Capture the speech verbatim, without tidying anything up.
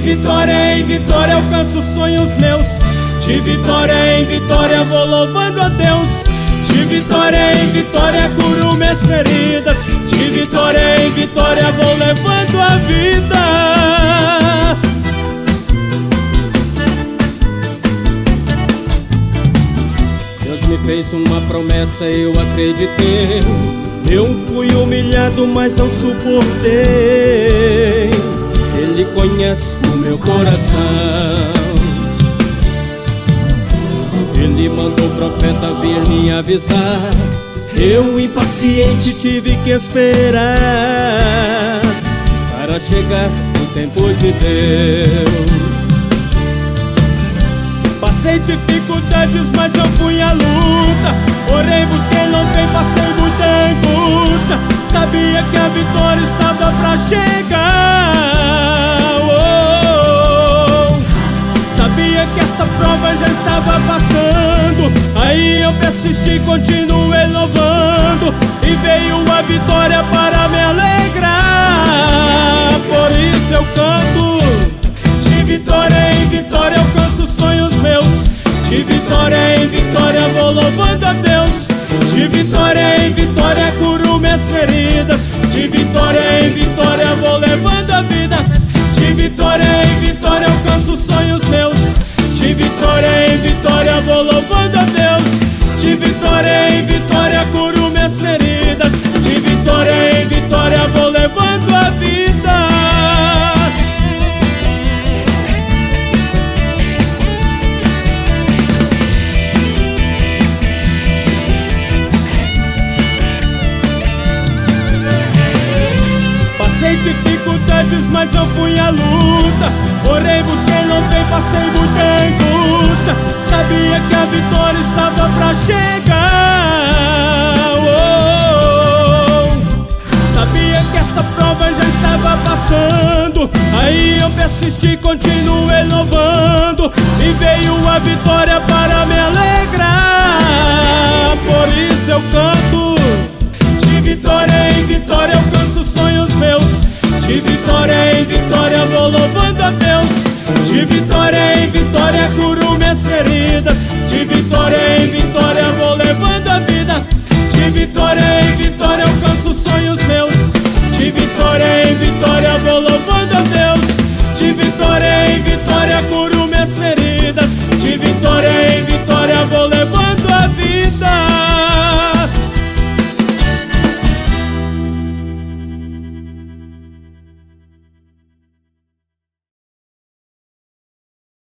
vitória em vitória alcanço sonhos meus. De vitória em vitória vou louvando a Deus. De vitória em vitória curo minhas feridas. De vitória em vitória vou levando a vida. Deus me fez uma promessa, eu acreditei. Eu fui humilhado, mas eu suportei. Ele conhece o meu coração. Ele mandou o profeta vir me avisar. Eu, impaciente, tive que esperar para chegar o tempo de Deus. Passei dificuldades, mas eu fui à luta. Orei, busquei, louvei, passei muita angústia. Sabia que a vitória estava pra chegar. Oh, sabia que esta prova já estava passando. Aí eu persisti, continuei louvando. E veio a vitória para me alegrar. Por isso eu canto. De vitória em vitória alcanço sonhos meus. De vitória em vitória vou louvando a Deus. De vitória em vitória curo minhas feridas. De vitória em vitória vou levando a vida. De vitória em vitória alcanço sonhos meus. De vitória em vitória vou louvando a Deus. De vitória em vitória curo minhas feridas. De vitória em vitória vou levando a vida. Passei dificuldades, mas eu fui à luta. Orei, busquei, louvei, passei muita angústia. Sabia que a vitória estava pra chegar. Oh, sabia que esta prova já estava passando. Aí eu persisti, continuei louvando. E veio a vitória para me alegrar. Por isso eu canto. De vitória em vitória